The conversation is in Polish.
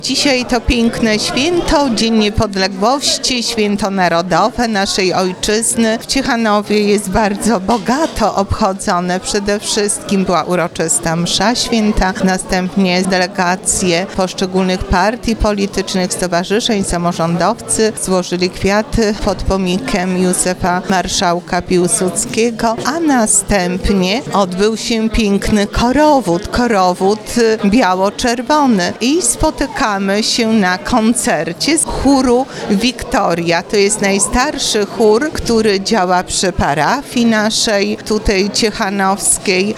Dzisiaj to piękne święto, Dzień Niepodległości, święto narodowe naszej ojczyzny. W Ciechanowie jest bardzo bogato obchodzone. Przede wszystkim była uroczysta msza święta, następnie delegacje poszczególnych partii politycznych, stowarzyszeń, samorządowcy złożyli kwiaty pod pomnikiem Józefa Marszałka Piłsudskiego, a następnie odbył się piękny korowód biało-czerwony i spotykamy się na koncercie z chóru Wiktoria. To jest najstarszy chór, który działa przy parafii naszej, tutaj ciechanowskiej.